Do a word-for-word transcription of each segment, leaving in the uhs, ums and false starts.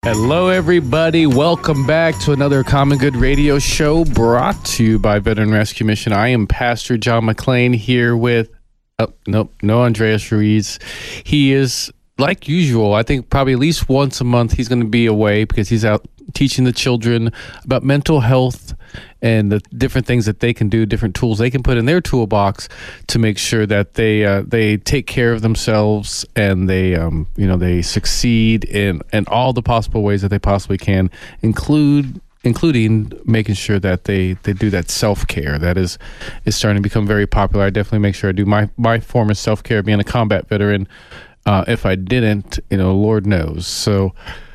Hello, everybody. Welcome back to another Common Good Radio show brought to you by Veteran Rescue Mission. I am Pastor John McClain here with, oh, nope, no Andreas Ruiz. He is, like usual, I think probably at least once a month he's going to be away because he's out teaching the children about mental health and the different things that they can do, different tools they can put in their toolbox to make sure that they uh, they take care of themselves and they um, you know they succeed in in all the possible ways that they possibly can, include including making sure that they, they do that self-care that is is starting to become very popular. I definitely make sure I do my my form of self-care, being a combat veteran. Uh, if I didn't, you know, Lord knows. So,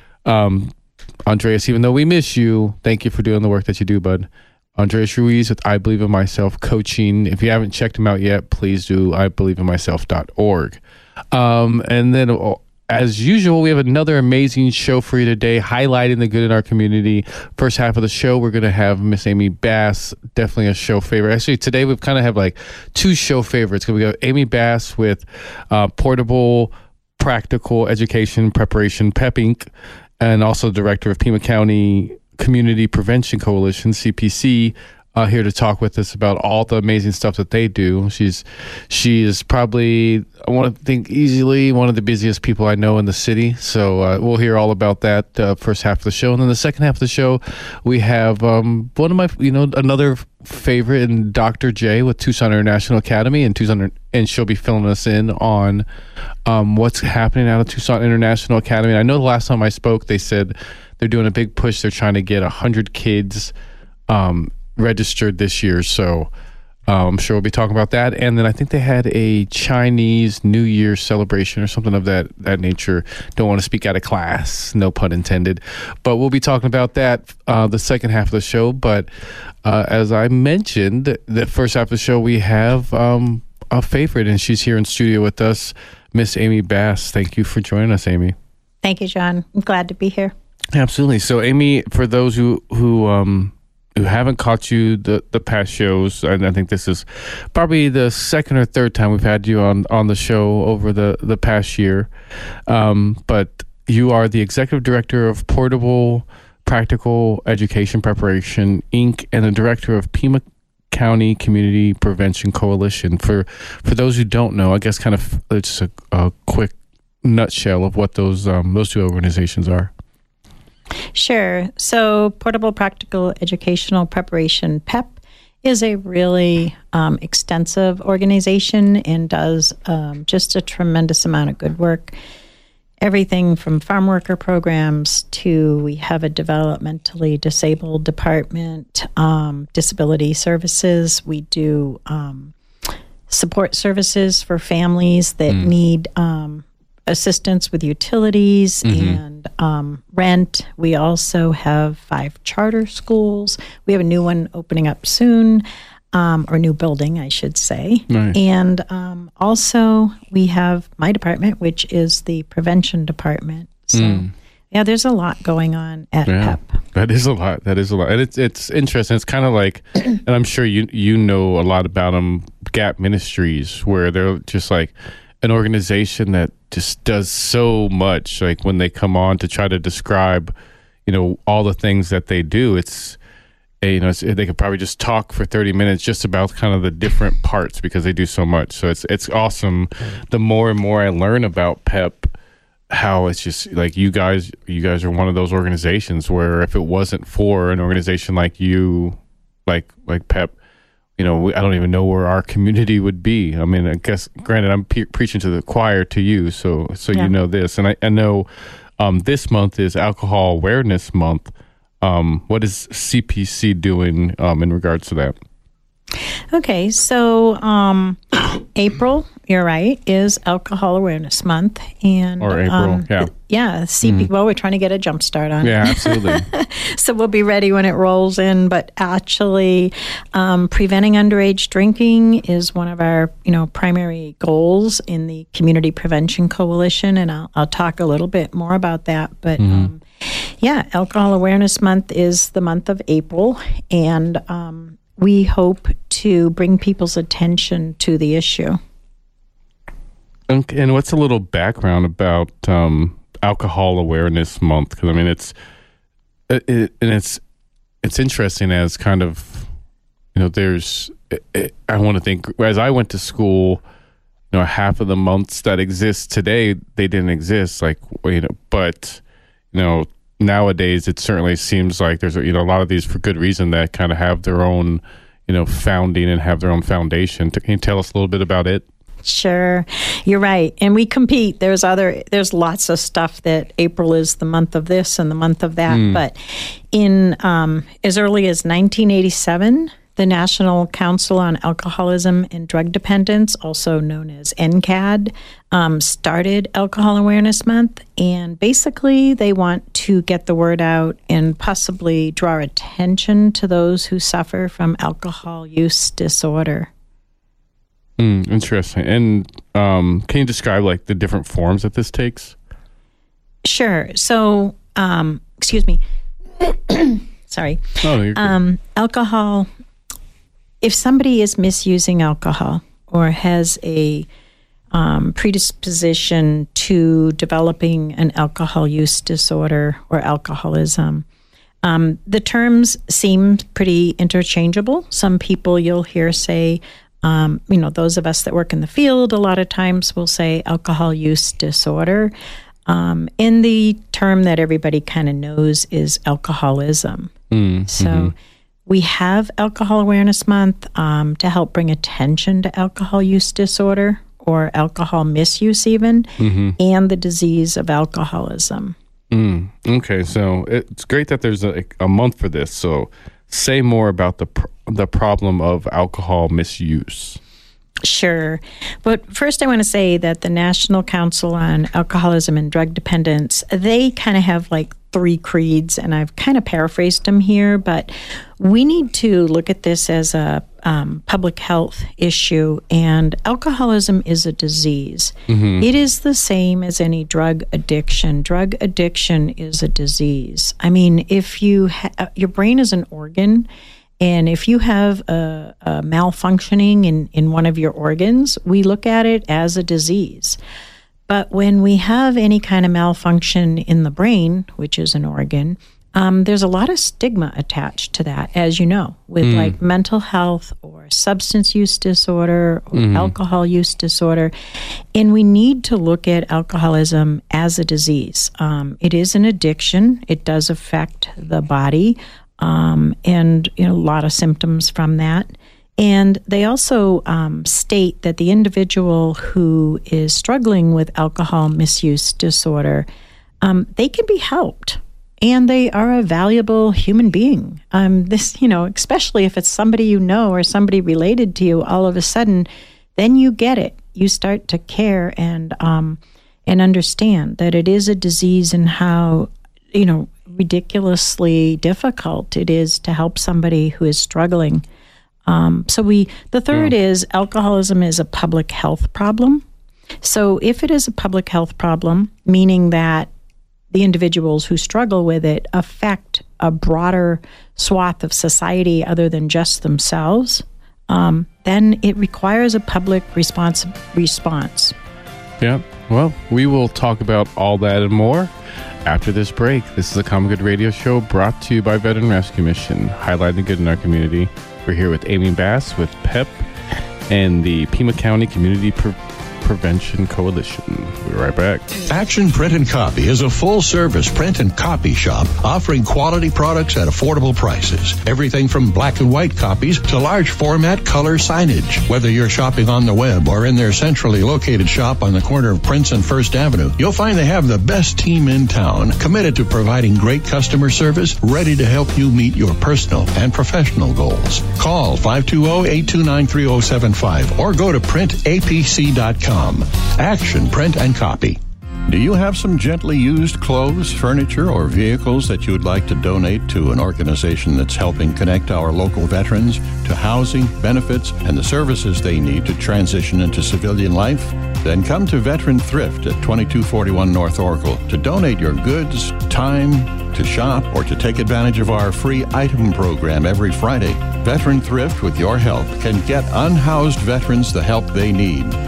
um, Andreas, even though we miss you, thank you for doing the work that you do, bud. Andreas Ruiz with I Believe in Myself Coaching. If you haven't checked him out yet, please do I believe in myself dot org. Um, and then, as usual, we have another amazing show for you today, highlighting the good in our community. First half of the show, we're going to have Miss Amy Bass, definitely a show favorite. Actually, today we kind of have like two show favorites. We got Amy Bass with uh, Portable Practical Education Preparation, PEP Incorporated, and also director of Pima County Community Prevention Coalition, C P C, uh, here to talk with us about all the amazing stuff that they do. She's she is probably, I want to think easily, one of the busiest people I know in the city. So uh, we'll hear all about that uh, first half of the show. And then the second half of the show, we have um, one of my, you know, another favorite, in Doctor J with Tucson International Academy, and Tucson, and she'll be filling us in on um, what's happening out of Tucson International Academy. And I know the last time I spoke, they said they're doing a big push. They're trying to get one hundred kids um, registered this year. So uh, I'm sure we'll be talking about that. And then I think they had a Chinese New Year celebration or something of that, that nature. Don't want to speak out of class, no pun intended. But we'll be talking about that uh, the second half of the show. But uh, as I mentioned, the first half of the show, we have um, a favorite, and she's here in studio with us, Miss Amy Bass. Thank you for joining us, Amy. Thank you, John. I'm glad to be here. Absolutely. So, Amy, for those who who um, who haven't caught you the, the past shows, and I think this is probably the second or third time we've had you on, on the show over the, the past year, um, but you are the executive director of Portable Practical Education Preparation, Incorporated, and the director of Pima County Community Prevention Coalition. For for those who don't know, I guess kind of just a, a quick nutshell of what those um, those two organizations are. Sure. So Portable Practical Educational Preparation, PEP, is a really um, extensive organization and does um, just a tremendous amount of good work. Everything from farm worker programs to, we have a developmentally disabled department, um, disability services. We do um, support services for families that mm. need um, assistance with utilities mm-hmm. and um, rent. We also have five charter schools. We have a new one opening up soon, um, or new building, I should say. Nice. And um, also we have my department, which is the prevention department. So mm. yeah, there's a lot going on at yeah, PEP. That is a lot. That is a lot. And it's it's interesting. It's kind of like, and I'm sure you you know a lot about them, Gap Ministries, where they're just like an organization that just does so much. Like when they come on to try to describe, you know, all the things that they do, it's, you know, it's, they could probably just talk for thirty minutes just about kind of the different parts because they do so much. So it's it's awesome. The more and more I learn about PEP, how it's just like you guys, you guys are one of those organizations where if it wasn't for an organization like you, like like PEP, you know, I don't even know where our community would be. I mean, I guess, granted, I'm pe- preaching to the choir to you, so so yeah. You know this. And I, I know um, this month is Alcohol Awareness Month. Um, what is C P C doing um, in regards to that? Okay, so um, April, you're right, is Alcohol Awareness Month. And, or April, um, yeah. Yeah, C P, mm. well, we're trying to get a jump start on it. Yeah, absolutely. So we'll be ready when it rolls in. But actually, um, preventing underage drinking is one of our, you know, primary goals in the Community Prevention Coalition, and I'll, I'll talk a little bit more about that. But mm-hmm. um, yeah, Alcohol Awareness Month is the month of April, and um, we hope to bring people's attention to the issue. And, and what's a little background about um, Alcohol Awareness Month, because I mean it's it, it, and it's it's interesting as kind of, you know, there's it, it, I want to think as I went to school, you know, half of the months that exist today they didn't exist, like, you know, but you know, nowadays it certainly seems like there's, you know, a lot of these for good reason that kind of have their own, you know, founding and have their own foundation. Can you tell us a little bit about it? Sure. You're right. And we compete. There's other, there's lots of stuff that April is the month of this and the month of that. Mm. But in um, as early as nineteen eighty-seven, the National Council on Alcoholism and Drug Dependence, also known as N C A D, um, started Alcohol Awareness Month. And basically, they want to get the word out and possibly draw attention to those who suffer from alcohol use disorder. Mm, interesting. And um, can you describe like the different forms that this takes? Sure. So, um, excuse me. Sorry. Oh, you're good. Um, alcohol. If somebody is misusing alcohol or has a um, predisposition to developing an alcohol use disorder or alcoholism, um, the terms seem pretty interchangeable. Some people you'll hear say, Um, you know, those of us that work in the field, a lot of times will say alcohol use disorder. Um, and the term that everybody kind of knows is alcoholism. Mm, so mm-hmm. we have Alcohol Awareness Month um, to help bring attention to alcohol use disorder or alcohol misuse even, mm-hmm. and the disease of alcoholism. Mm, okay, so it's great that there's a, a month for this. So say more about the pr- the problem of alcohol misuse. Sure. But first I want to say that the National Council on Alcoholism and Drug Dependence, they kind of have like three creeds, and I've kind of paraphrased them here, but we need to look at this as a um, public health issue, and alcoholism is a disease. Mm-hmm. It is the same as any drug addiction. Drug addiction is a disease. I mean, if you ha- your brain is an organ, and if you have a, a malfunctioning in, in one of your organs, we look at it as a disease. But when we have any kind of malfunction in the brain, which is an organ, um, there's a lot of stigma attached to that, as you know, with mm. like mental health or substance use disorder or mm-hmm. alcohol use disorder. And we need to look at alcoholism as a disease. Um, it is an addiction. It does affect the body. Um, and you know, a lot of symptoms from that. And they also um, state that the individual who is struggling with alcohol misuse disorder, um, they can be helped, and they are a valuable human being. Um, this, you know, especially if it's somebody you know or somebody related to you, all of a sudden, then you get it. You start to care and um, and understand that it is a disease and how, you know, ridiculously difficult it is to help somebody who is struggling. Um, so we, the third yeah. is alcoholism is a public health problem. So if it is a public health problem, meaning that the individuals who struggle with it affect a broader swath of society other than just themselves, um, then it requires a public response. response. Yeah. Well, we will talk about all that and more after this break. This is the Common Good Radio Show brought to you by Veteran Rescue Mission, highlighting the good in our community. We're here with Amy Bass with P E P and the Pima County Community Pre- Prevention Coalition. We'll be right back. Action Print and Copy is a full-service print and copy shop offering quality products at affordable prices. Everything from black and white copies to large format color signage. Whether you're shopping on the web or in their centrally located shop on the corner of Prince and First Avenue, you'll find they have the best team in town, committed to providing great customer service, ready to help you meet your personal and professional goals. Call five two zero, eight two nine, three zero seven five or go to print a p c dot com. Action Print and Copy. Do you have some gently used clothes, furniture, or vehicles that you would like to donate to an organization that's helping connect our local veterans to housing, benefits, and the services they need to transition into civilian life? Then come to Veteran Thrift at twenty-two forty-one North Oracle to donate your goods, time, to shop, or to take advantage of our free item program every Friday. Veteran Thrift, with your help, can get unhoused veterans the help they need.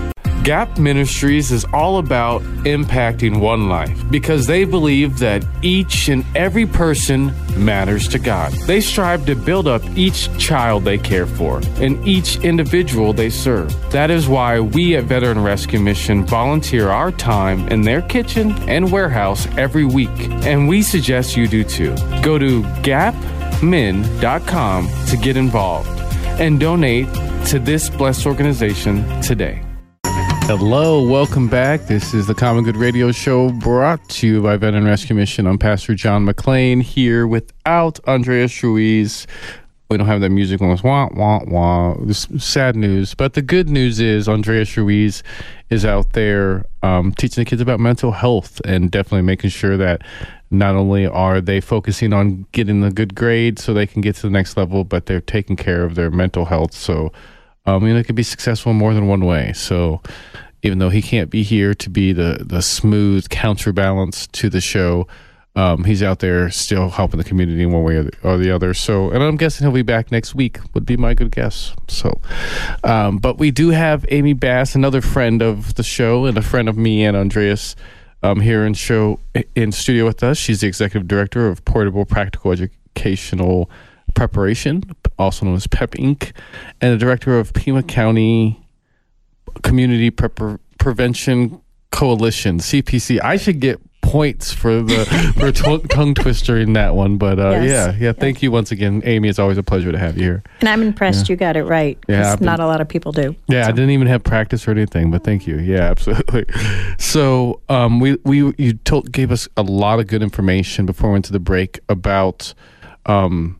Gap Ministries is all about impacting one life because they believe that each and every person matters to God. They strive to build up each child they care for and each individual they serve. That is why we at Veteran Rescue Mission volunteer our time in their kitchen and warehouse every week, and we suggest you do too. Go to gap men dot com to get involved and donate to this blessed organization today. Hello, welcome back. This is the Common Good Radio Show brought to you by Veteran Rescue Mission. I'm Pastor John McClain here without Andreas Ruiz. We don't have that music on us. Wah, wah, wah. This sad news. But the good news is Andreas Ruiz is out there um, teaching the kids about mental health and definitely making sure that not only are they focusing on getting a good grade so they can get to the next level, but they're taking care of their mental health. So, um, you know, it could be successful in more than one way. So even though he can't be here to be the, the smooth counterbalance to the show, um, he's out there still helping the community in one way or the, or the other. So, and I'm guessing he'll be back next week would be my good guess. So, um, but we do have Amy Bass, another friend of the show and a friend of me and Andreas, um, here in show in studio with us. She's the executive director of Portable Practical Educational Preparation, also known as PEP Incorporated, and the director of Pima County Community Pre- Prevention Coalition, C P C. I should get points for the for t- tongue twister in that one, but uh, yes. yeah, yeah. Thank yes. you once again, Amy. It's always a pleasure to have you here. And I'm impressed yeah. you got it right. Yeah, not a lot of people do. Yeah, so. I didn't even have practice or anything, but thank you. Yeah, absolutely. So, um, we we you told gave us a lot of good information before we went to the break about um,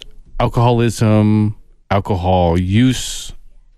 alcoholism, alcohol use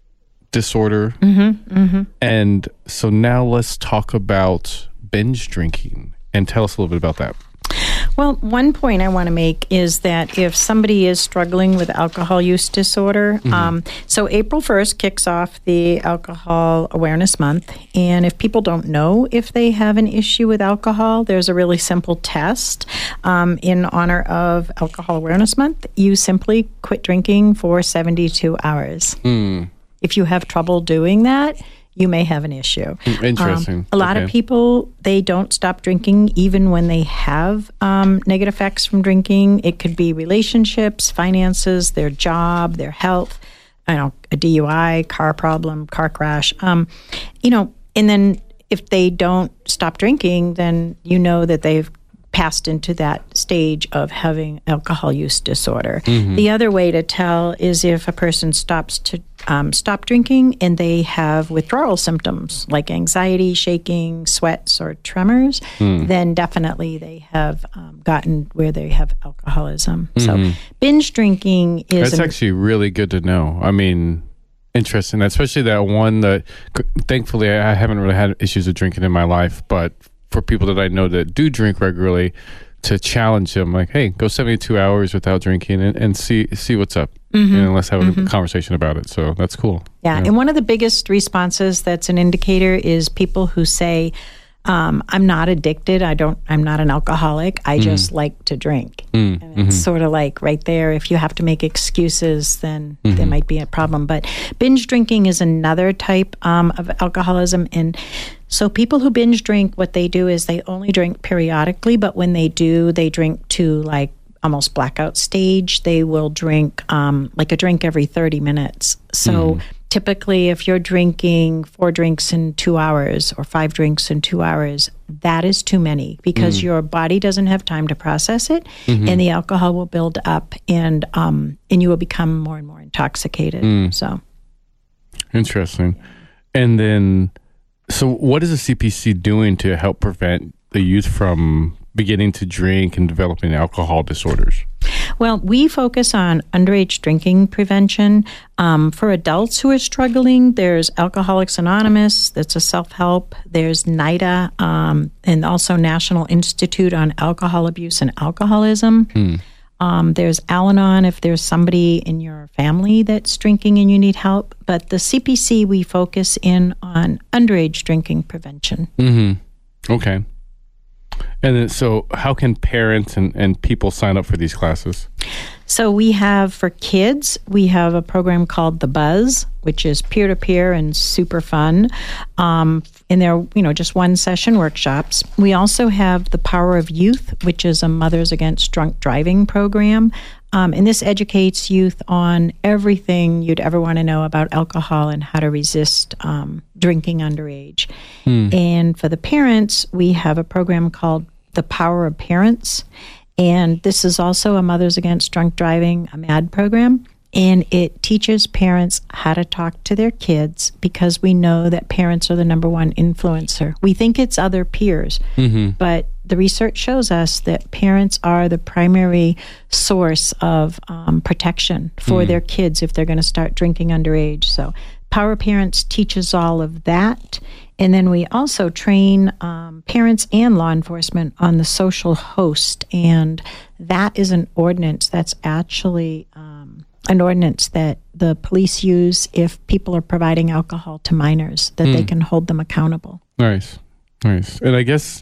disorder, mm-hmm, mm-hmm. and so now let's talk about binge drinking and tell us a little bit about that. Well, one point I want to make is that if somebody is struggling with alcohol use disorder, mm-hmm. um, so April first kicks off the Alcohol Awareness Month, and if people don't know if they have an issue with alcohol, there's a really simple test um, in honor of Alcohol Awareness Month. You simply quit drinking for seventy-two hours. Mm. If you have trouble doing that, you may have an issue. Interesting. Um, a lot okay. of people, they don't stop drinking even when they have um, negative effects from drinking. It could be relationships, finances, their job, their health, I don't know, a D U I, car problem, car crash. Um, you know, and then if they don't stop drinking, then you know that they've passed into that stage of having alcohol use disorder. Mm-hmm. The other way to tell is if a person stops to um, stop drinking and they have withdrawal symptoms like anxiety, shaking, sweats, or tremors, mm. then definitely they have um, gotten where they have alcoholism. Mm-hmm. So binge drinking is... That's an, actually really good to know. I mean... Interesting, especially that one that, thankfully, I haven't really had issues with drinking in my life, but for people that I know that do drink regularly, to challenge them, like, hey, go seventy-two hours without drinking and, and see see what's up. Mm-hmm. And let's have mm-hmm. a conversation about it. So that's cool. Yeah. yeah, and one of the biggest responses that's an indicator is people who say, Um, I'm not addicted. I don't, I'm not an alcoholic. I mm. just like to drink. Mm. And it's mm-hmm. sort of like right there. If you have to make excuses, then mm-hmm. there might be a problem. But binge drinking is another type um, of alcoholism. And so people who binge drink, what they do is they only drink periodically. But when they do, they drink to like almost blackout stage. They will drink um, like a drink every thirty minutes. So mm. typically, if you're drinking four drinks in two hours or five drinks in two hours, that is too many because mm. your body doesn't have time to process it, mm-hmm. and the alcohol will build up, and um, and you will become more and more intoxicated. Mm. So, interesting. And then, so what is the C P C doing to help prevent the youth from beginning to drink and developing alcohol disorders? Well, we focus on underage drinking prevention. Um, for adults who are struggling, there's Alcoholics Anonymous, that's a self-help. There's NIDA, um, and also National Institute on Alcohol Abuse and Alcoholism. Hmm. Um, there's Al-Anon if there's somebody in your family that's drinking and you need help. But the C P C, we focus in on underage drinking prevention. Mm-hmm. Okay. And then, so how can parents and, and people sign up for these classes? So we have, for kids, we have a program called The Buzz, which is peer-to-peer and super fun. Um, and they're, you know, just one session workshops. We also have The Power of Youth, which is a Mothers Against Drunk Driving program. Um, and this educates youth on everything you'd ever want to know about alcohol and how to resist um, drinking underage. Hmm. And for the parents, we have a program called The Power of Parents. And this is also a Mothers Against Drunk Driving, a MAD program. And it teaches parents how to talk to their kids, because we know that parents are the number one influencer. We think it's other peers, mm-hmm. but the research shows us that parents are the primary source of um, protection for mm. their kids if they're going to start drinking underage. So Power Parents teaches all of that. And then we also train um, parents and law enforcement on the social host. And that is an ordinance that's actually um, an ordinance that the police use if people are providing alcohol to minors, that mm. they can hold them accountable. Nice. Nice. And I guess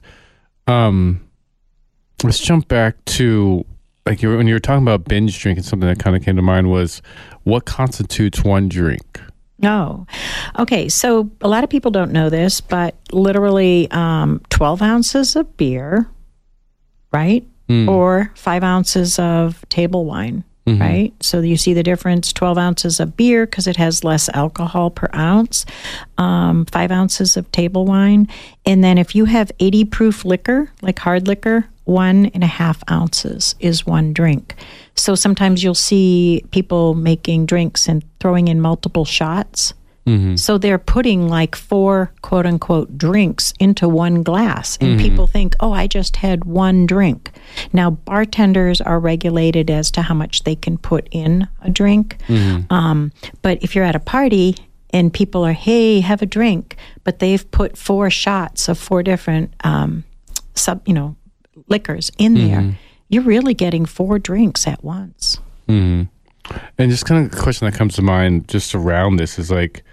um, let's jump back to, like, you were, when you were talking about binge drinking, something that kind of came to mind was, what constitutes one drink? Oh, okay. So a lot of people don't know this, but literally um, twelve ounces of beer, right? Mm. Or five ounces of table wine, mm-hmm. right? So you see the difference, twelve ounces of beer because it has less alcohol per ounce, um, five ounces of table wine. And then if you have eighty proof liquor, like hard liquor, one and a half ounces is one drink. So sometimes you'll see people making drinks and throwing in multiple shots. Mm-hmm. So they're putting like four quote unquote drinks into one glass. And mm-hmm. people think, oh, I just had one drink. Now, bartenders are regulated as to how much they can put in a drink. Mm-hmm. Um, but if you're at a party and people are, hey, have a drink, but they've put four shots of four different um, sub, you know, liquors in mm-hmm. there, you're really getting four drinks at once. Mm-hmm. And just kind of the question that comes to mind just around this is like,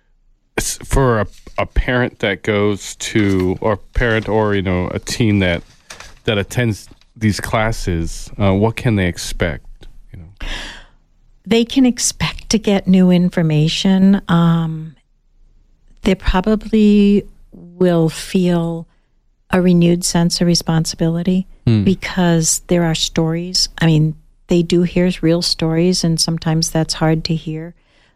for a, a parent that goes to, or parent or, you know, a teen that that attends these classes, uh, what can they expect? You know, they can expect to get new information. Um, they probably will feel a renewed sense of responsibility hmm. because there are stories. I mean, they do hear real stories, and sometimes that's hard to hear.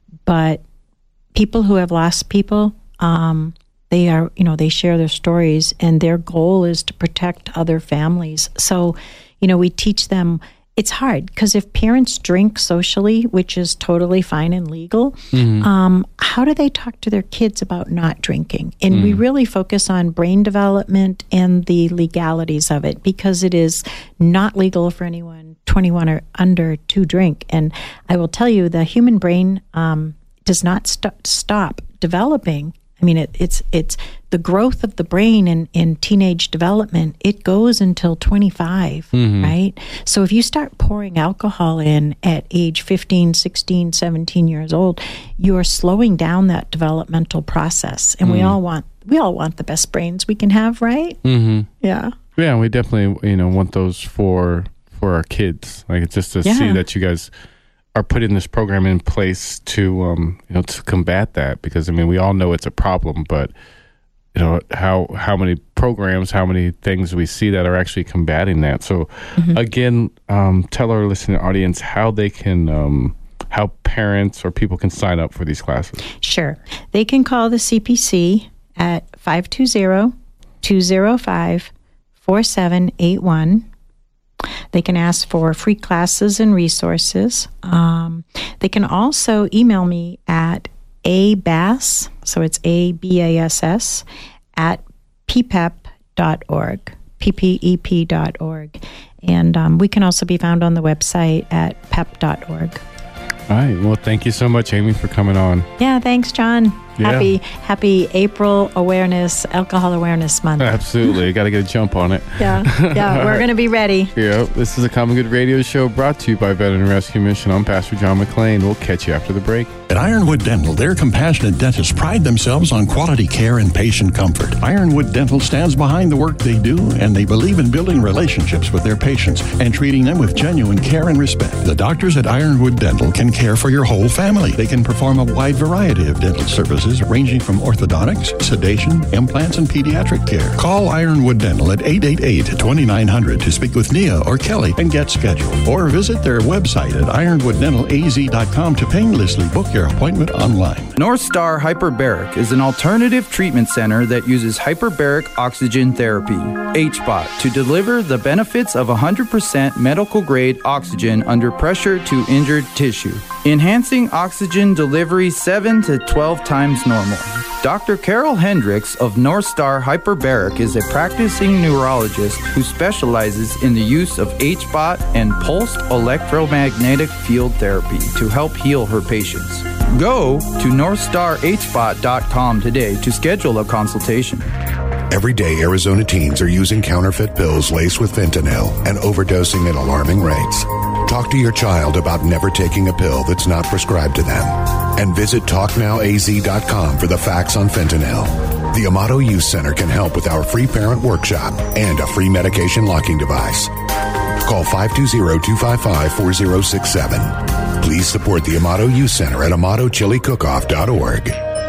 But people who have lost people, um, they are, you know, they share their stories, and their goal is to protect other families. So, you know, we teach them. It's hard because if parents drink socially, which is totally fine and legal, mm-hmm. um, how do they talk to their kids about not drinking? And mm. we really focus on brain development and the legalities of it, because it is not legal for anyone twenty-one or under to drink. And I will tell you, the human brain um, does not st- stop developing. I mean, it, it's it's the growth of the brain in, in teenage development, it goes until twenty-five, mm-hmm. right? So if you start pouring alcohol in at age fifteen, sixteen, seventeen years old, you are slowing down that developmental process. And mm. we all want we all want the best brains we can have, right? Mm-hmm. Yeah. Yeah, we definitely, you know, want those for for our kids. Like, it's just to yeah. see that you guys are putting this program in place to, um, you know, to combat that, because I mean, we all know it's a problem, but you know, how how many programs, how many things we see that are actually combating that. So, mm-hmm. again, um, tell our listening audience how they can, um, how parents or people can sign up for these classes. Sure, they can call the C P C at five two zero, two zero five, four seven eight one. They can ask for free classes and resources. Um, they can also email me at abass, so it's A B A S S, at p p e p dot org, p p e p dot org. And um, we can also be found on the website at p e p dot org. All right. Well, thank you so much, Amy, for coming on. Yeah, thanks, John. Yeah. Happy Happy April Awareness, Alcohol Awareness Month. Absolutely. Got to get a jump on it. Yeah, yeah, we're going to be ready. Yeah, this is a Common Good Radio Show brought to you by Veteran Rescue Mission. I'm Pastor John McClain. We'll catch you after the break. At Ironwood Dental, their compassionate dentists pride themselves on quality care and patient comfort. Ironwood Dental stands behind the work they do, and they believe in building relationships with their patients and treating them with genuine care and respect. The doctors at Ironwood Dental can care for your whole family. They can perform a wide variety of dental services ranging from orthodontics, sedation, implants, and pediatric care. Call Ironwood Dental at eight eight eight, two nine zero zero to speak with Nia or Kelly and get scheduled. Or visit their website at ironwood dental a z dot com to painlessly book your appointment online. North Star Hyperbaric is an alternative treatment center that uses hyperbaric oxygen therapy, H B O T, to deliver the benefits of one hundred percent medical-grade oxygen under pressure to injured tissue, enhancing oxygen delivery seven to twelve times normal. Doctor Carol Hendricks of North Star Hyperbaric is a practicing neurologist who specializes in the use of H B O T and pulsed electromagnetic field therapy to help heal her patients. Go to north star h bot dot com today to schedule a consultation. Every day, Arizona teens are using counterfeit pills laced with fentanyl and overdosing at alarming rates. Talk to your child about never taking a pill that's not prescribed to them. And visit talk now a z dot com for the facts on fentanyl. The Amato Youth Center can help with our free parent workshop and a free medication locking device. Call five two zero, two five five, four zero six seven. Please support the Amato Youth Center at amato chili cook off dot org.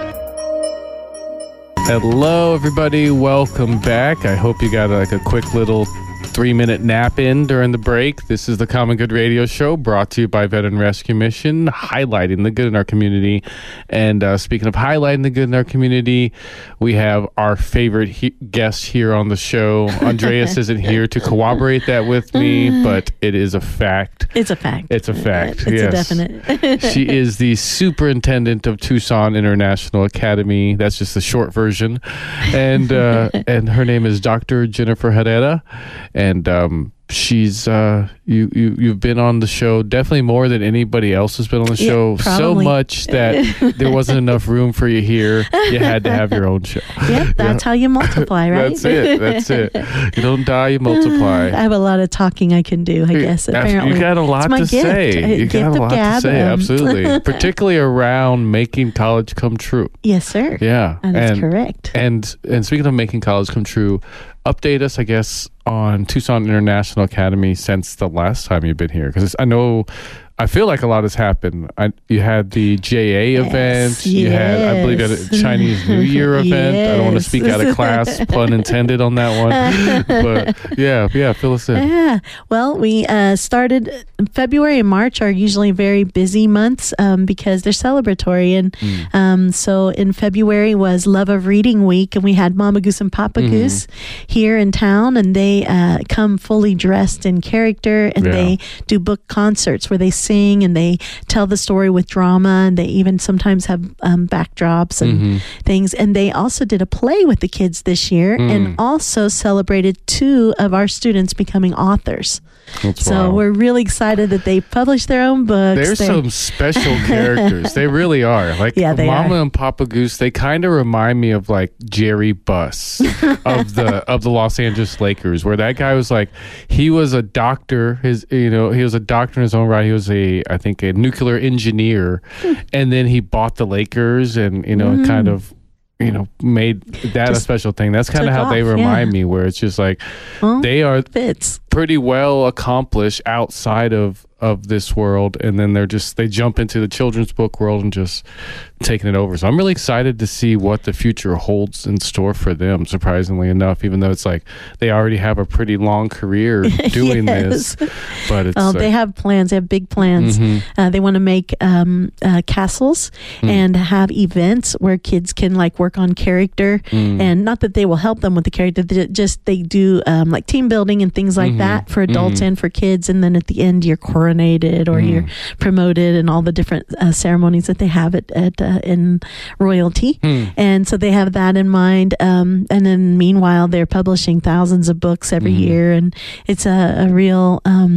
Hello, everybody. Welcome back. I hope you got like a quick little three-minute nap in during the break. This is the Common Good Radio Show brought to you by Veteran Rescue Mission, highlighting the good in our community. And uh, speaking of highlighting the good in our community, we have our favorite he- guest here on the show. Andreas isn't here to corroborate that with me, but it is a fact. It's a fact. It's a fact. It's yes. a definite. She is the superintendent of Tucson International Academy. That's just the short version. And uh, and her name is Doctor Jennifer Herrera. And um, she's uh, you you you've been on the show definitely more than anybody else has been on the show. Yeah, so much that there wasn't enough room for you here. You had to have your own show. Yep, that's how you multiply, right? That's it. That's it. You don't die, you multiply. I have a lot of talking I can do, I guess, apparently. You got a lot it's my to gift. say. You gift got a lot gab, to say, um, absolutely. Particularly around making college come true. Yes, sir. Yeah. That's and, correct. And and speaking of making college come true, update us, I guess, on Tucson International Academy since the last time you've been here. Because I know, I feel like a lot has happened. I, you had the J A yes, event. You yes. had, I believe, you had a Chinese New Year event. Yes. I don't want to speak out of class, pun intended on that one. But yeah, yeah, fill us in. Yeah. Well, we uh, started February and March are usually very busy months um, because they're celebratory. And mm. um, so in February was Love of Reading Week, and we had Mama Goose and Papa mm-hmm. Goose here in town, and they uh, come fully dressed in character, and yeah. they do book concerts where they sing and they tell the story with drama, and they even sometimes have um, backdrops and mm-hmm. things. And they also did a play with the kids this year mm. and also celebrated two of our students becoming authors. That's so wild. We're really excited that they published their own books. There's They're, some special characters. They really are. Like yeah, they Mama are. and Papa Goose, they kind of remind me of like Jerry Buss of the of the Los Angeles Lakers, where that guy was like, he was a doctor. His you know he was a doctor in his own right. He was a I think a nuclear engineer, and then he bought the Lakers, and you know mm. kind of. you know, made that just a special thing. That's kind of how off, they remind yeah. me, where it's just like well, they are fits. pretty well accomplished outside of, of this world. And then they're just, they jump into the children's book world and just taking it over. So I'm really excited to see what the future holds in store for them, surprisingly enough, even though it's like they already have a pretty long career doing yes. this. But it's well, like, they have plans. They have big plans. Mm-hmm. Uh, they want to make um, uh, castles mm. and have events where kids can like work on character. Mm. And not that they will help them with the character, they just they do um, like team building and things like mm-hmm. that for adults mm-hmm. and for kids. And then at the end, you're coronated or mm. you're promoted, and all the different uh, ceremonies that they have at, at uh, in royalty. Mm. And so they have that in mind. Um, and then meanwhile, they're publishing thousands of books every mm. year. And it's a, a real... Um,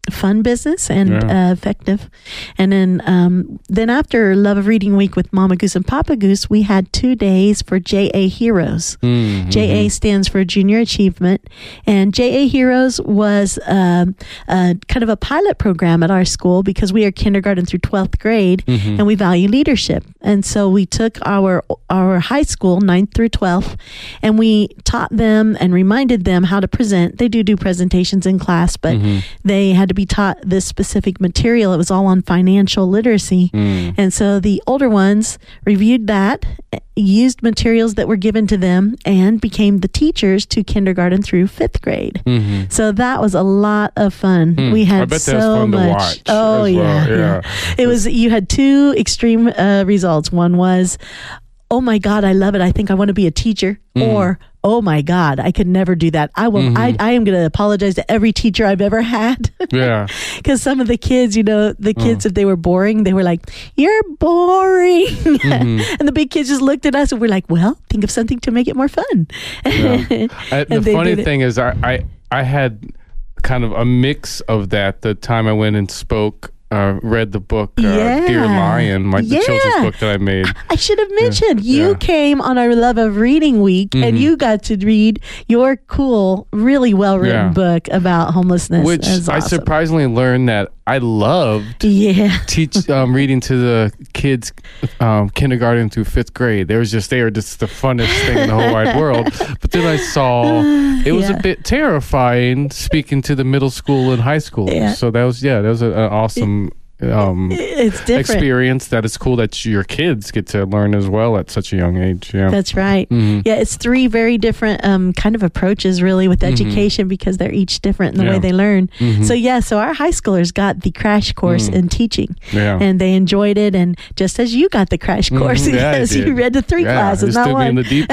fun business and Yeah. uh, effective. And then um, then after Love of Reading Week with Mama Goose and Papa Goose, we had two days for J A Heroes. Mm-hmm. J A stands for Junior Achievement, and J A Heroes was um, uh, kind of a pilot program at our school because we are kindergarten through twelfth grade, Mm-hmm. and we value leadership. And so we took our our high school ninth through twelfth, and we taught them and reminded them how to present. They do do presentations in class, but Mm-hmm. they had to be taught this specific material. It was all on financial literacy. Mm. And so the older ones reviewed that, used materials that were given to them, and became the teachers to kindergarten through fifth grade. Mm-hmm. So that was a lot of fun. Hmm. We had I bet so that's fun to much. watch oh as yeah, well. yeah, Yeah. It was. You had two extreme uh, results. One was, "Oh my God, I love it. I think I want to be a teacher," Mm. or "Oh my God, I could never do that. I will. Mm-hmm. I, I am going to apologize to every teacher I've ever had." Yeah. Because some of the kids, you know, the kids, if they were boring, they were like, "You're boring," Mm-hmm. and the big kids just looked at us and we're like, "Well, think of something to make it more fun." Yeah. I, the And they funny did it. thing is, I, I I had kind of a mix of that the time I went and spoke. Uh, read the book uh, Yeah. Dear Lion, my the Yeah. children's book that I made. I should have mentioned you Yeah. came on our Love of Reading Week and Mhm. you got to read your cool, really well written Yeah. book about homelessness. Which That's I awesome. surprisingly learned that I loved Yeah. teach um, reading to the kids um, kindergarten through fifth grade. They was just they were just the funnest thing in the whole wide world. But then I saw it was Yeah. a bit terrifying speaking to the middle school and high school. Yeah. So that was yeah, that was a- an awesome um, It's different. experience. That is cool that your kids get to learn as well at such a young age. Yeah. That's right. Mhm. Yeah, it's three very different um, kind of approaches, really, with education because they're each different in the Yeah. way they learn. Mhm. So, yeah, so our high schoolers got the crash course Mm. in teaching, Yeah. and they enjoyed it. And just as you got the crash course, Mhm. Yeah, I because you did. read the three yeah, classes, just not threw me in one. the deep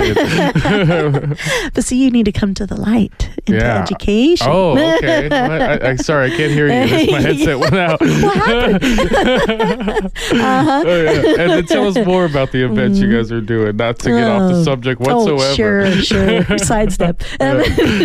end. But see, you need to come to the light into Yeah. education. Oh, okay. What? I, I, sorry, I can't hear you. This- My headset went out. What happened? Oh, yeah. And then tell us more about the events you guys are doing. Not to get off the Oh. subject whatsoever. Oh, sure, sure. Sidestep. Um,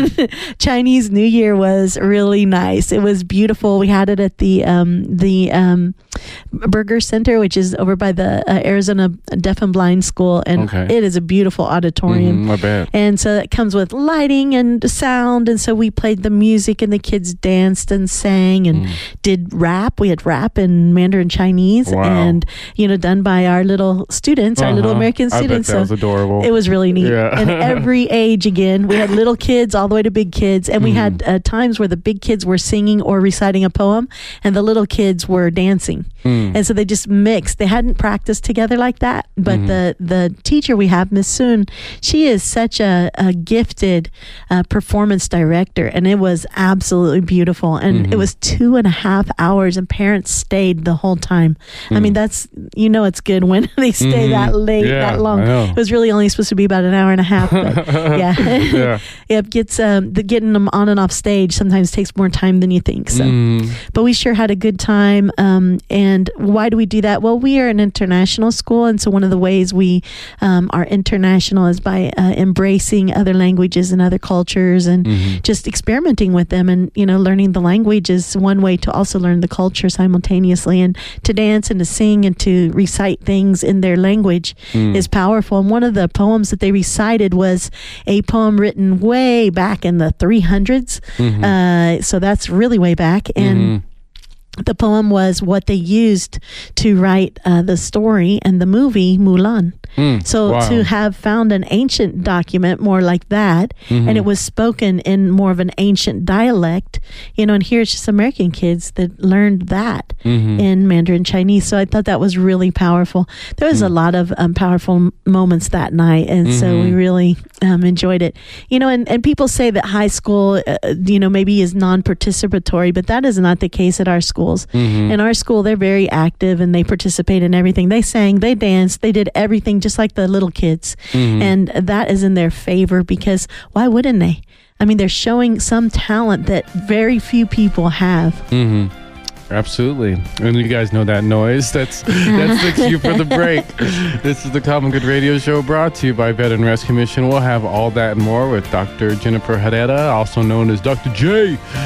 Chinese New Year was really nice. It was beautiful. We had it at the um, the um, Burger Center, which is over by the uh, Arizona Deaf and Blind School, and Okay. it is a beautiful auditorium. Mhm, my bad. And so it comes with lighting and sound. And so we played the music and the kids danced and sang and Mm. did rap. We had rap in Mandarin Chinese Wow. and, you know, done by our little students, our little Uh-huh. American I bet students. that was adorable. It was really neat. Yeah. And every age again. We had little kids all the way to big kids. And we Mhm. had uh, times where the big kids were singing or reciting a poem and the little kids were dancing. Mm. And so they just mixed. They hadn't practiced together like that. But Mhm. the, the teacher we have, Miss Soon, she is such a, a gifted uh, performance director. And it was absolutely beautiful. And Mhm. it was two and a half hours, and parents stayed the whole time. I mean, Mm. that's, you know, it's good when they stay Mhm. that late, Yeah, that long. I know. It was really only supposed to be about an hour and a half. But yeah. Yeah. Yeah, it gets um, the getting them on and off stage sometimes takes more time than you think. So, Mm. but we sure had a good time. Um, and why do we do that? Well, we are an international school, and so one of the ways we um, are international is by uh, embracing other languages and other cultures, and Mhm. just experimenting with them. And you know, learning the language is one way to also learn the culture simultaneously, and to dance and to sing and to recite things in their language Mm. is powerful. And one of the poems that they recited was a poem written way back in the three hundreds. Mhm. Uh, so that's really way back. And Mhm. the poem was what they used to write uh, the story and the movie Mulan. Mm. So Wow. to have found an ancient document more like that, Mhm. and it was spoken in more of an ancient dialect, you know, and here it's just American kids that learned that Mhm. in Mandarin Chinese. So I thought that was really powerful. There was Mm. a lot of um, powerful m- moments that night, and so we Mhm. really um, enjoyed it. You know, and, and people say that high school, uh, you know, maybe is non-participatory, but that is not the case at our schools. Mhm. In our school, they're very active and they participate in everything. They sang, they danced, they did everything just like the little kids. Mhm. And that is in their favor because why wouldn't they? I mean, they're showing some talent that very few people have. Mm-hmm. Absolutely. And you guys know that noise. That's that's the cue for the break. This is the Common Good Radio Show brought to you by Veteran Rescue Mission. We'll have all that and more with Doctor Jennifer Herrera, also known as Doctor J,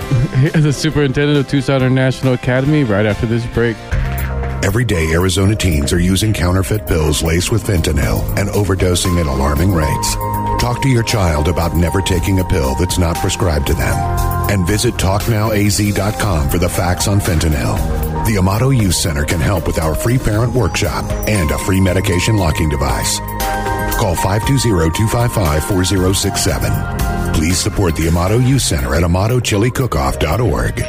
the superintendent of Tucson International Academy, right after this break. Every day, Arizona teens are using counterfeit pills laced with fentanyl and overdosing at alarming rates. Talk to your child about never taking a pill that's not prescribed to them. And visit talk now a z dot com for the facts on fentanyl. The Amato Youth Center can help with our free parent workshop and a free medication locking device. Call five two zero, two five five, four zero six seven. Please support the Amato Youth Center at amato chili cookoff dot org.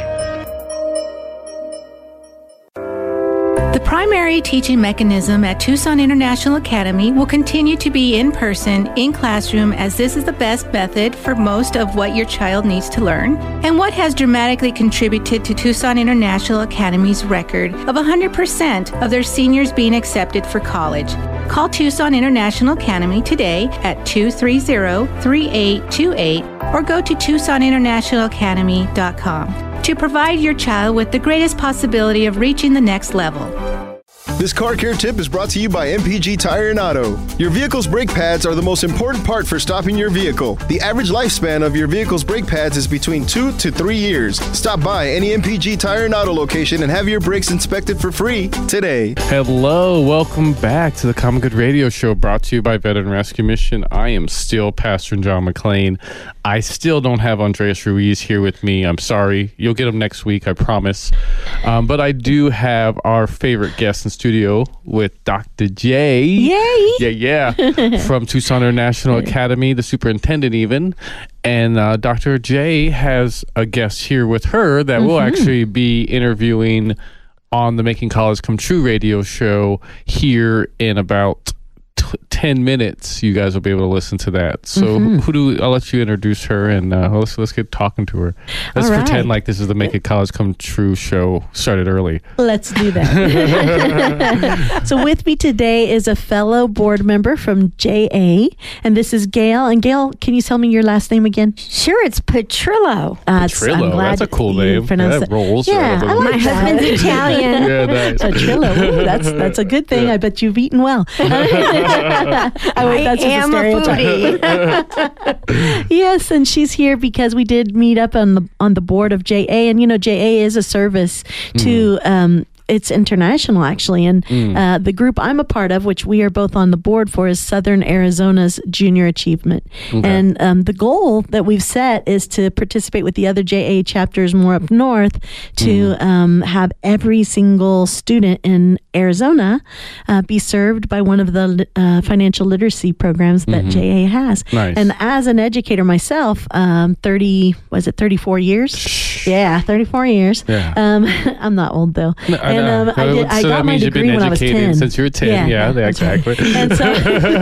The primary teaching mechanism at Tucson International Academy will continue to be in person, in classroom, as this is the best method for most of what your child needs to learn, and what has dramatically contributed to Tucson International Academy's record of one hundred percent of their seniors being accepted for college. Call Tucson International Academy today at two three zero, three eight two eight or go to tucson international academy dot com to provide your child with the greatest possibility of reaching the next level. This car care tip is brought to you by M P G Tire and Auto. Your vehicle's brake pads are the most important part for stopping your vehicle. The average lifespan of your vehicle's brake pads is between two to three years. Stop by any M P G Tire and Auto location and have your brakes inspected for free today. Hello, welcome back to the Common Good Radio Show, brought to you by Veteran Rescue Mission. I am still Pastor John McClain. I still don't have Andreas Ruiz here with me. I'm sorry. You'll get him next week, I promise. Um, but I do have our favorite guest in studio with Doctor J. Yay! Yeah, yeah. From Tucson International Academy, the superintendent even. And uh, Doctor J has a guest here with her that mm-hmm. will actually be interviewing on the Making College Come True radio show here in about t- ten minutes. You guys will be able to listen to that. So mm-hmm. who do I'll let you introduce her, and uh, let's let's get talking to her. Let's All right. pretend like this is the Make It College Come True show started early. Let's do that. So with me today is a fellow board member from J A, and this is Gail. And Gail, can you tell me your last name again? Sure, it's Petrillo. Uh, Petrillo, that's a cool name. Yeah, that rolls. Yeah, right I like My that. husband's Italian. Yeah, nice. Petrillo. Ooh, that's that's a good thing. Yeah. I bet you've eaten well. I, wait, that's I am a just a stereotype. Yes, and she's here because we did meet up on the on the board of J A, and you know J A is a service to. Mm. Um, It's international, actually. And mm. uh, the group I'm a part of, which we are both on the board for, is Southern Arizona's Junior Achievement. Okay. And um, the goal that we've set is to participate with the other J A chapters more up north to mm. um, have every single student in Arizona uh, be served by one of the uh, financial literacy programs that mm-hmm. J A has. Nice. And as an educator myself, um, thirty, was it thirty-four years? Shh. Yeah, thirty-four years. Yeah. Um, I'm not old, though. No, and um, I, did, I so got that my means you've degree been when I was educated ten. since you were ten. Yeah, Yeah, yeah exactly. And so,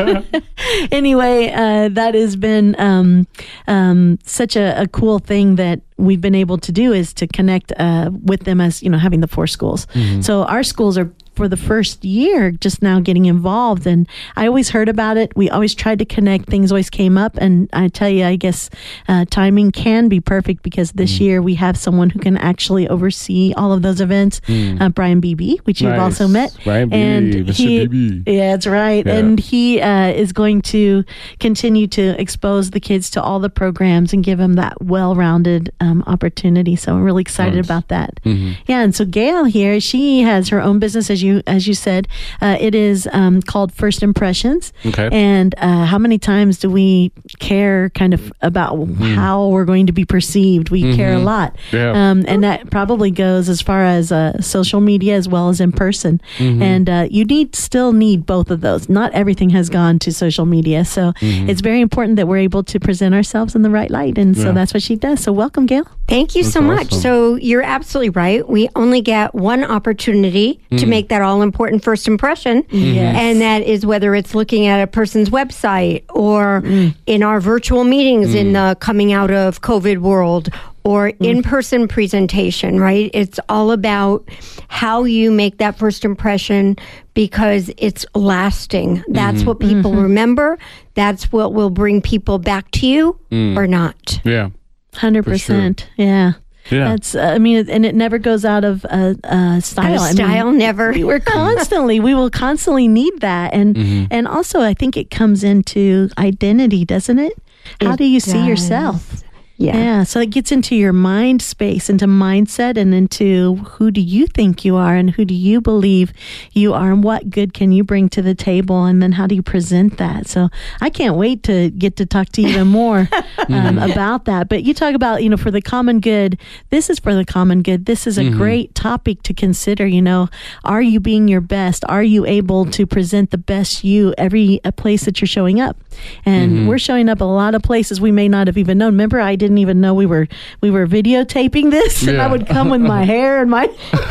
anyway, uh, that has been um, um, such a, a cool thing that we've been able to do, is to connect uh, with them as, you know, having the four schools. Mm-hmm. So our schools are, for the first year, just now getting involved. And I always heard about it. We always tried to connect. Things always came up. And I tell you, I guess uh, timing can be perfect, because this mm. year we have someone who can actually oversee all of those events, mm. uh, Brian Beebe, which nice. you've also met. Brian and Beebe, Mister he, Beebe. Yeah, that's right. Yeah. And he uh, is going to continue to expose the kids to all the programs and give them that well-rounded um, opportunity. So I'm really excited nice. about that. Mm-hmm. Yeah, and so Gail here, she has her own business, as you as you said. Uh, it is um, called First Impressions. Okay. And uh, how many times do we care kind of about mm-hmm. how we're going to be perceived? We mm-hmm. care a lot. Yeah. Um, and that probably goes as far as uh, social media as well as in person. Mm-hmm. And uh, you need still need both of those. Not everything has gone to social media. So mm-hmm. it's very important that we're able to present ourselves in the right light. And so yeah. that's what she does. So welcome, Gail. Thank you That's so much. awesome. So you're absolutely right. We only get one opportunity mm. to make that all important first impression. Yes. And that is whether it's looking at a person's website or mm. in our virtual meetings mm. in the coming out of COVID world, or mm. in-person presentation, right? It's all about how you make that first impression, because it's lasting. That's mm-hmm. what people mm-hmm. remember. That's what will bring people back to you mm. or not. Yeah. one hundred percent. Sure. Yeah. Yeah. That's, uh, I mean, and it never goes out of uh, uh, style. Out of style, I mean, never. We were constantly, we will constantly need that. And, mm-hmm. and also, I think it comes into identity, doesn't it? How it do you does. see yourself? Yeah. Yeah. So it gets into your mind space, into mindset, and into who do you think you are and who do you believe you are and what good can you bring to the table, and then how do you present that? So I can't wait to get to talk to you even more um, about that. But you talk about, you know, for the common good, this is for the common good. This is a mm-hmm. great topic to consider. You know, are you being your best? Are you able to present the best you every a place that you're showing up? And mm-hmm. we're showing up a lot of places we may not have even known. Remember, I did didn't even know we were we were videotaping this, and yeah. I would come with my hair and my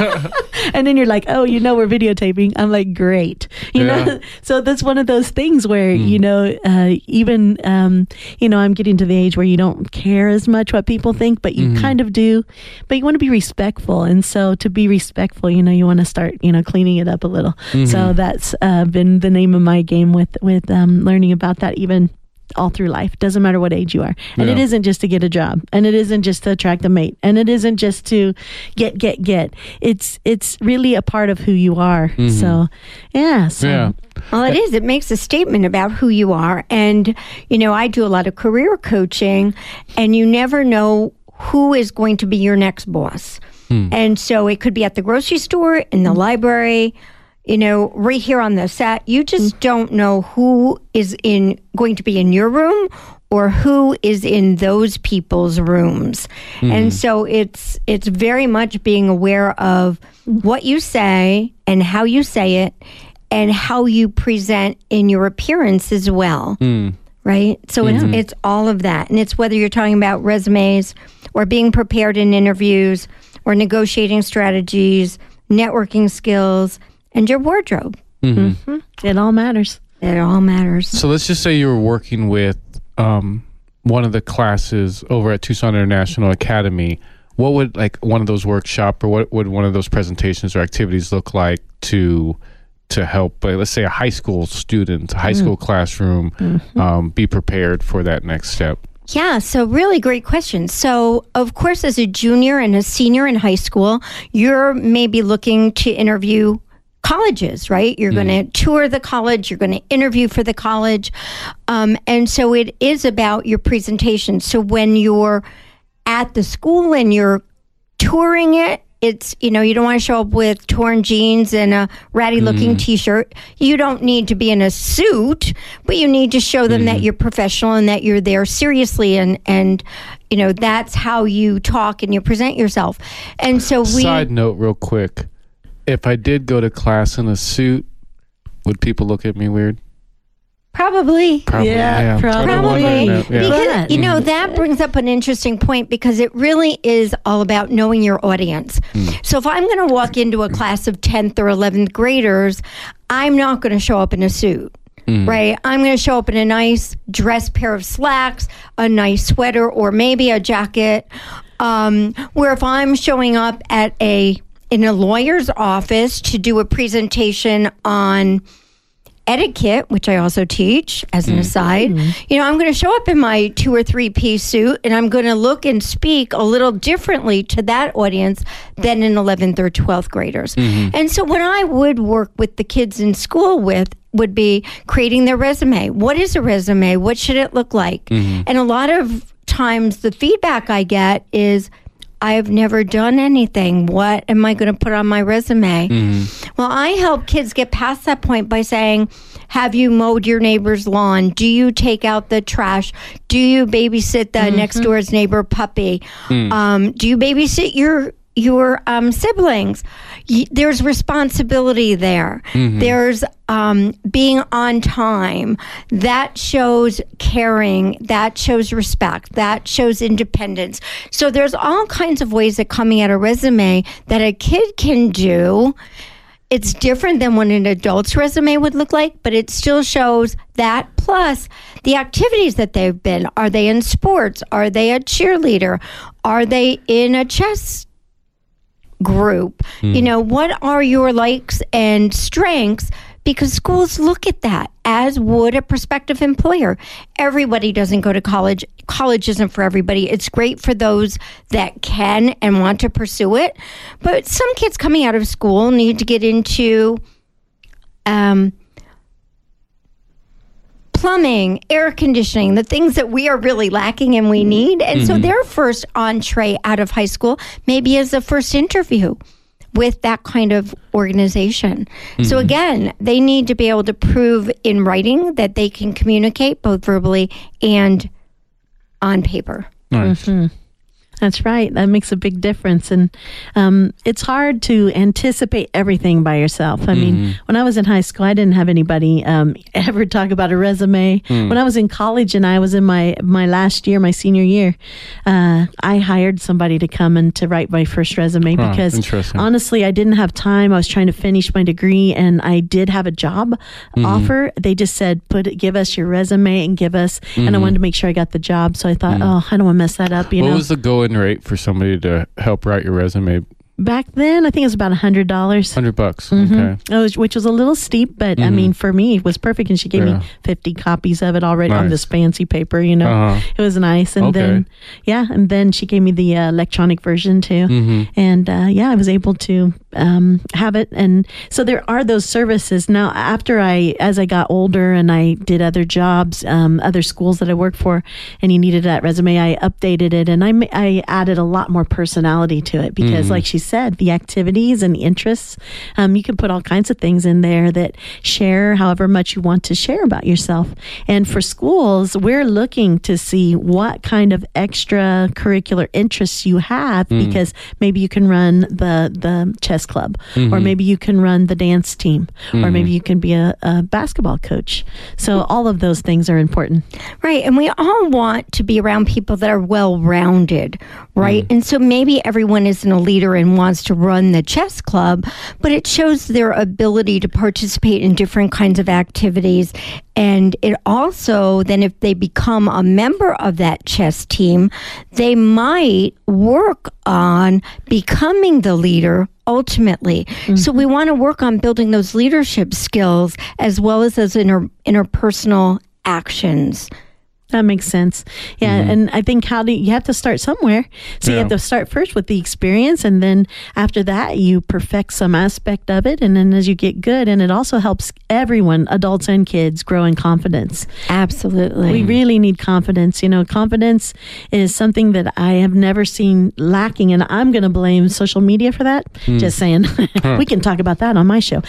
and then you're like, oh, you know, we're videotaping. I'm like, great, you yeah. know. So that's one of those things where mm. you know, uh, even um, you know, I'm getting to the age where you don't care as much what people think, but you mm-hmm. kind of do. But you want to be respectful, and so to be respectful, you know, you want to start, you know, cleaning it up a little. Mm-hmm. So that's uh, been the name of my game with with um, learning about that, even all through life. Doesn't matter what age you are. And yeah. it isn't just to get a job, and it isn't just to attract a mate, and it isn't just to get, get, get. It's it's really a part of who you are. Mm-hmm. So, yeah. So. Yeah. Well, it is. It makes a statement about who you are. And, you know, I do a lot of career coaching, and you never know who is going to be your next boss. Hmm. And so it could be at the grocery store, in the library, you know, right here on the set. You just don't know who is in going to be in your room or who is in those people's rooms. Mm. And so it's it's very much being aware of what you say and how you say it and how you present in your appearance as well. Mm. Right? So mm-hmm. it's, it's all of that. And it's whether you're talking about resumes or being prepared in interviews or negotiating strategies, networking skills, and your wardrobe. Mm-hmm. Mm-hmm. It all matters. It all matters. So let's just say you were working with um, one of the classes over at Tucson International Academy. What would like one of those workshop or what would one of those presentations or activities look like to to help, uh, let's say, a high school student, a high school mm. classroom, mm-hmm. um, be prepared for that next step? Yeah, so really great question. So, of course, as a junior and a senior in high school, you're maybe looking to interview colleges, right? You're mm. going to tour the college, you're going to interview for the college. Um, and so it is about your presentation. So when you're at the school and you're touring it, it's, you know, you don't want to show up with torn jeans and a ratty looking mm. t-shirt. You don't need to be in a suit, but you need to show them mm. that you're professional and that you're there seriously. And, and, you know, that's how you talk and you present yourself. And so we... Side note real quick. If I did go to class in a suit, would people look at me weird? Probably. Probably. Yeah, yeah. probably. Yeah. Because, you know, that brings up an interesting point because it really is all about knowing your audience. Mm. So if I'm going to walk into a class of tenth or eleventh graders, I'm not going to show up in a suit. Mm. Right? I'm going to show up in a nice dress pair of slacks, a nice sweater, or maybe a jacket. Um, where if I'm showing up at a in a lawyer's office to do a presentation on etiquette, which I also teach as an mm. aside, mm. you know, I'm going to show up in my two or three piece suit and I'm going to look and speak a little differently to that audience than in eleventh or twelfth graders. Mm-hmm. And so what I would work with the kids in school with would be creating their resume. What is a resume? What should it look like? Mm-hmm. And a lot of times the feedback I get is, I've never done anything. What am I going to put on my resume? Mm-hmm. Well, I help kids get past that point by saying, have you mowed your neighbor's lawn? Do you take out the trash? Do you babysit the mm-hmm. next door's neighbor puppy? Mm. Um, do you babysit your your um, siblings? Y- there's responsibility there. Mm-hmm. There's um, being on time. That shows caring. That shows respect. That shows independence. So there's all kinds of ways that coming at a resume that a kid can do. It's different than what an adult's resume would look like, but it still shows that plus the activities that they've been. Are they in sports? Are they a cheerleader? Are they in a chess group? Mm. You know, what are your likes and strengths? Because schools look at that, as would a prospective employer. Everybody doesn't go to college. College isn't for everybody. It's great for those that can and want to pursue it. But some kids coming out of school need to get into um, plumbing, air conditioning, the things that we are really lacking and we need. And mm-hmm. so their first entree out of high school maybe is the first interview with that kind of organization. Mm-hmm. So again, they need to be able to prove in writing that they can communicate both verbally and on paper. Nice. Mm-hmm. That's right. That makes a big difference. And um, it's hard to anticipate everything by yourself. I mm-hmm. mean, when I was in high school, I didn't have anybody um, ever talk about a resume. Mm. When I was in college and I was in my, my last year, my senior year, uh, I hired somebody to come and to write my first resume huh, because honestly, I didn't have time. I was trying to finish my degree and I did have a job mm-hmm. offer. They just said, "Put it, give us your resume and give us," mm-hmm. and I wanted to make sure I got the job. So I thought, mm-hmm. oh, I don't want to mess that up. You what know? was the going rate for somebody to help write your resume? Back then, I think it was about a hundred dollars. Hundred bucks, mm-hmm. okay. It was, which was a little steep, but mm-hmm. I mean, for me, it was perfect. And she gave yeah. me fifty copies of it already nice. on this fancy paper. You know, uh-huh. it was nice. And okay. then, yeah, and then she gave me the uh, electronic version too. Mm-hmm. And uh, yeah, I was able to um, have it. And so there are those services now. After I, as I got older, and I did other jobs, um, other schools that I worked for, and you needed that resume, I updated it, and I I added a lot more personality to it because, mm-hmm. like she said, the activity and the interests. Um, you can put all kinds of things in there that share however much you want to share about yourself. And for schools, we're looking to see what kind of extracurricular interests you have mm. because maybe you can run the, the chess club mm-hmm. or maybe you can run the dance team mm-hmm. or maybe you can be a, a basketball coach. So all of those things are important. Right. And we all want to be around people that are well-rounded, right? Mm. And so maybe everyone isn't a leader and wants to run the chess club, but it shows their ability to participate in different kinds of activities. And it also, then if they become a member of that chess team, they might work on becoming the leader ultimately. Mm-hmm. So we want to work on building those leadership skills as well as those inter- interpersonal actions. That makes sense. Yeah. Mm-hmm. And I think how do you, you have to start somewhere. So yeah. you have to start first with the experience. And then after that, you perfect some aspect of it. And then as you get good, and it also helps everyone, adults and kids, grow in confidence. Absolutely. We really need confidence. You know, confidence is something that I have never seen lacking. And I'm going to blame social media for that. Mm. Just saying. We can talk about that on my show.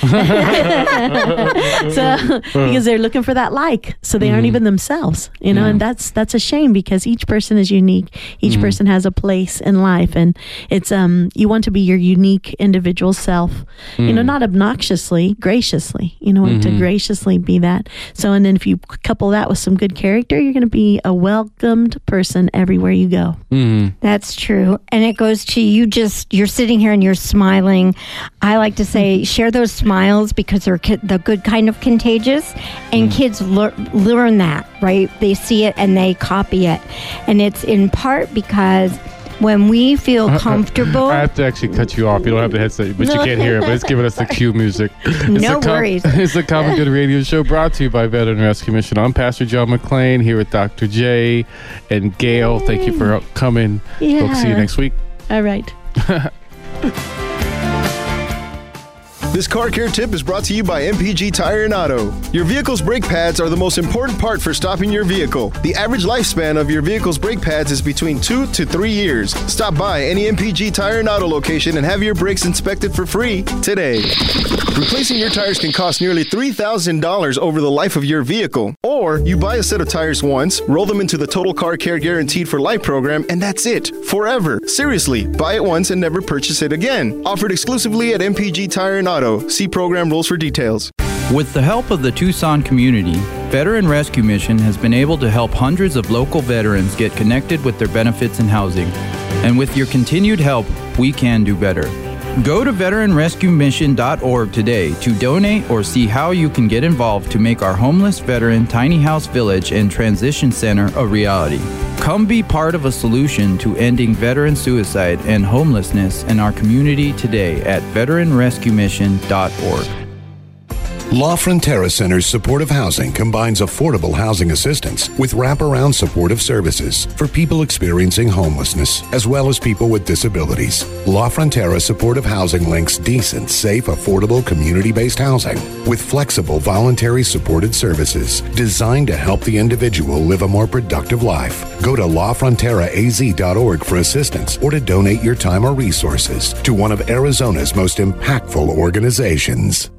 So, because they're looking for that like. So they mm-hmm. aren't even themselves, you know. Yeah. And that's that's a shame because each person is unique. Each mm. person has a place in life, and it's um you want to be your unique individual self. Mm. You know, not obnoxiously, graciously. You know, mm-hmm. to graciously be that. So, and then if you couple that with some good character, you're going to be a welcomed person everywhere you go. Mm. That's true, and it goes to you. Just you're sitting here and you're smiling. I like to say, share those smiles because they're ki- the good kind of contagious, and mm. kids lear- learn that, right? They see it and they copy it, and it's in part because when we feel comfortable. I have to actually cut you off. You don't have the headset, but no. you can't hear it. But it's giving us the cue music. It's no com- worries. It's the Common Good Radio Show brought to you by Veteran Rescue Mission. I'm Pastor John McClain here with Doctor J and Gail. Yay. Thank you for coming. Yeah. We'll see you next week. All right. This car care tip is brought to you by M P G Tire and Auto. Your vehicle's brake pads are the most important part for stopping your vehicle. The average lifespan of your vehicle's brake pads is between two to three years. Stop by any M P G Tire and Auto location and have your brakes inspected for free today. Replacing your tires can cost nearly three thousand dollars over the life of your vehicle. Or you buy a set of tires once, roll them into the Total Car Care Guaranteed for Life program, and that's it, forever. Seriously, buy it once and never purchase it again. Offered exclusively at M P G Tire and Auto. See program rules for details. With the help of the Tucson community, Veteran Rescue Mission has been able to help hundreds of local veterans get connected with their benefits and housing. And with your continued help, we can do better. Go to veteran rescue mission dot org today to donate or see how you can get involved to make our homeless veteran tiny house village and transition center a reality. Come be part of a solution to ending veteran suicide and homelessness in our community today at veteran rescue mission dot org. La Frontera Center's supportive housing combines affordable housing assistance with wraparound supportive services for people experiencing homelessness, as well as people with disabilities. La Frontera supportive housing links decent, safe, affordable, community-based housing with flexible, voluntary supported services designed to help the individual live a more productive life. Go to la frontera a z dot org for assistance or to donate your time or resources to one of Arizona's most impactful organizations.